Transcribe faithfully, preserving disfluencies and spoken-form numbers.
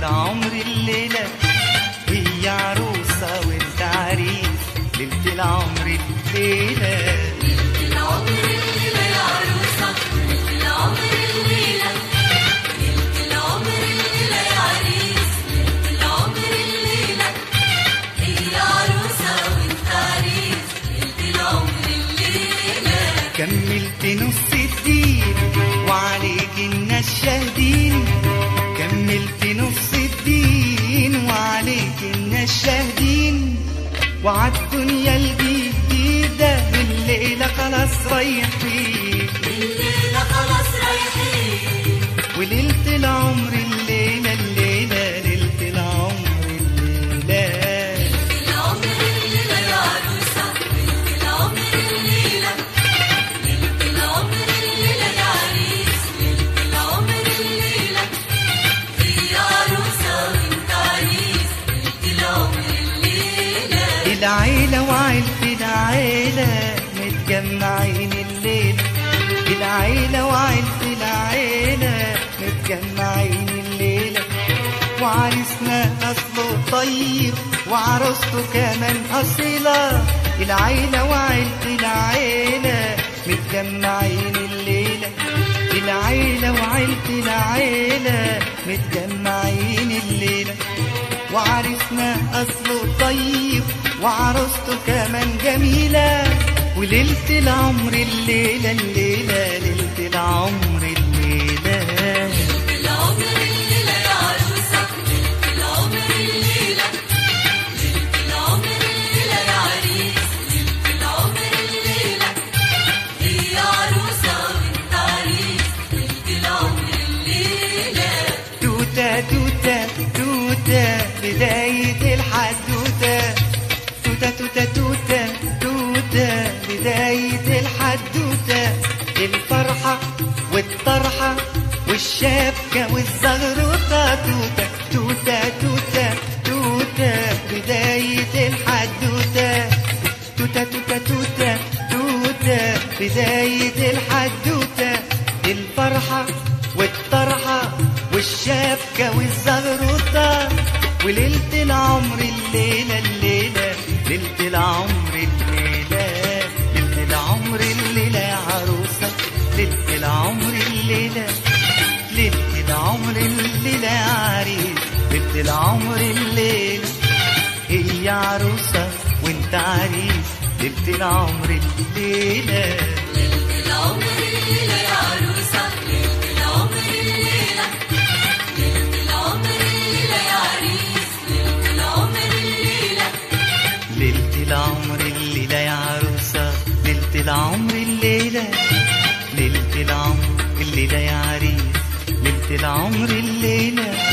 العمر الليلة، هي عروسة وانت عريس، ليلة العمر الليلة. ليلة العمر الليلة يا عروسة، ليلة العمر الليلة، ليلة العمر الليلة يا عريس، ليلة العمر الليلة، هي عروسة وانت عريس، ليلة العمر الليلة. كملت نص الدين وعليك الناس شاهدين، كملت نص الدين وعليك الناس شاهدين، وعالدنيا الجديدة الليلة خلاص رايحين، الليلة خلاص رايحين، وليلة العمر الليلة الليلة ليلة العمر الليلة. ليلة العمر الليلة يا عروسة، ليلة العمر الليلة، ليلة العمر الليلة يا عريس، ليلة العمر الليلة، هي عروسة وانت عريس، ليلة العمر الليلة. العيلة وعيلة العيلة متجمعين الليلة، العيلة وعيلة العيلة متجمعين الليلة، وعريسنا أصله طيب وعروسته كمان أصيلة، العيلة وعيلة العيلة متجمعين الليلة، العيلة وعيلة العيلة متجمعين الليلة، وعريسنا أصله طيب وعروسته كمان جميلة، وليلة العمر الليلة الليلة ليلة العمر الليلة. ليلة العمر الليلة يا عروسة، ليلة العمر الليلة، ليلة العمر الليلة يا عريس، ليلة العمر الليلة، هي عروسة وانت عريس، ليلة العمر الليلة. توتة توتة توتة بداية الحدوتة، توتة توتة توتة توتة بداية الحدوتة، الفرحة والطرحة والشبكة والزغروطة، توتة توتة توتة توتة بداية الحدوتة، توتة توتة توتة توتة بداية الحدوتة، الفرحة والطرحة والشبكة والزغروطة، وليلة العمر الليلة الليلة ليلة العمر الليلة، ليلة العمر الليلة يا عروسة، ليلة العمر الليلة، ليلة العمر الليلة يا عريس، ليلة العمر الليلة، هي عروسة وانت عريس، ليلة العمر الليلة. ليلة العمر الليلة يا عروسة، ليلة العمر الليلة، ليلة العمر الليلة يا عريس، ليلة العمر الليلة، ليلة العمر الليلة يا عروسة، ليلة العمر الليلة، ليلة العمر الليلة يا عريس، ليلة العمر الليلة.